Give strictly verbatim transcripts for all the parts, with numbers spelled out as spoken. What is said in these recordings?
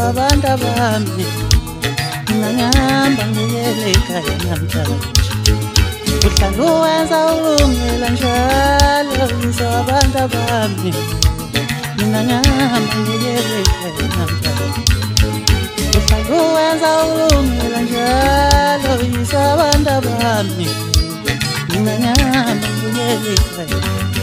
abantu bami ngihamba ngiyele ekhaya namhlanje uhlala uwenza ulungela njalo uyise abantu bami ngihamba ngiyele ekhaya namhlanje uhlala uwenza ulungela njalo uyise abantu bami ngihamba ngiyele ekhaya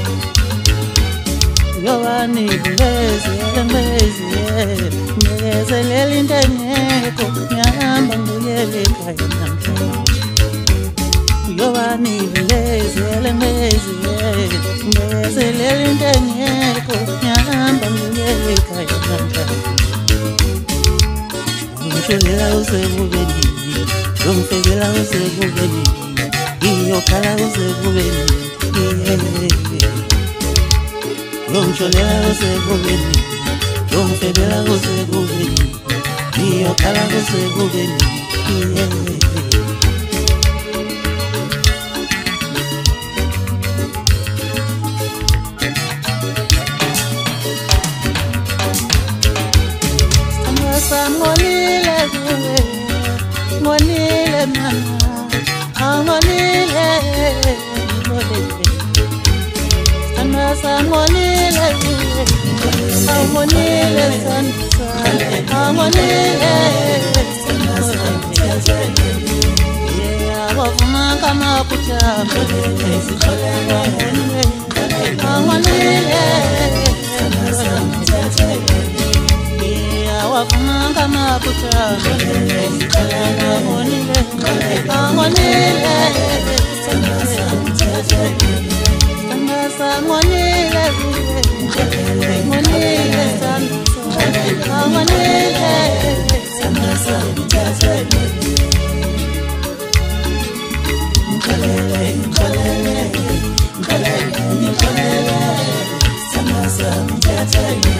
Yovani ngezele ngezele ngezelela into engekho ngihamba ngiyele ekhaya namhlanje Yovani ngezele ngezele ngezelela into engekho ngihamba ngiyele ekhaya namhlanje Ngishonela usebubeni ngomfekela usebubeni ngiyokhala usebubeni Ngishonela usebubeni ngomfekela usebubeni ngiyokhala usebubeni Ngonile kuwe, ngonile mama, ngonile, ngonile. Anasa ngonile kuwe, ngonile sansa, ngonile. Yeah, wafuma kama kuchamba, ngonile. Wafuma kama kuchamba ngonile ngonile sanasa ngonile ngonile sanasa ngonile sanasa ngalele ngalele ngalele ngalele sanasa ngalele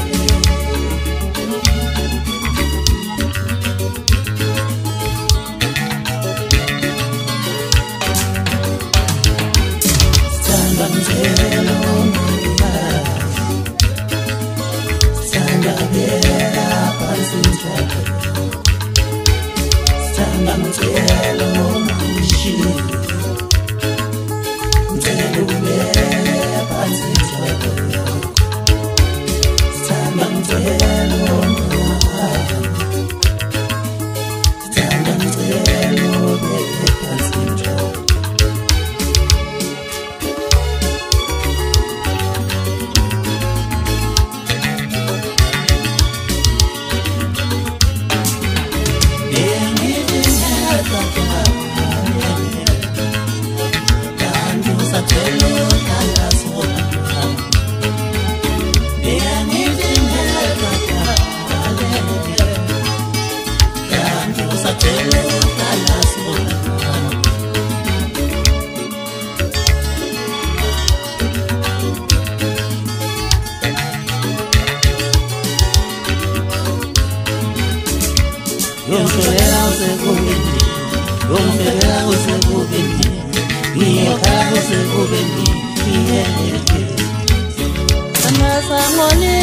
Ngishonela usebubeni ngomfekela usebubeni ngiyokhala usebubeni Sanasa ngonile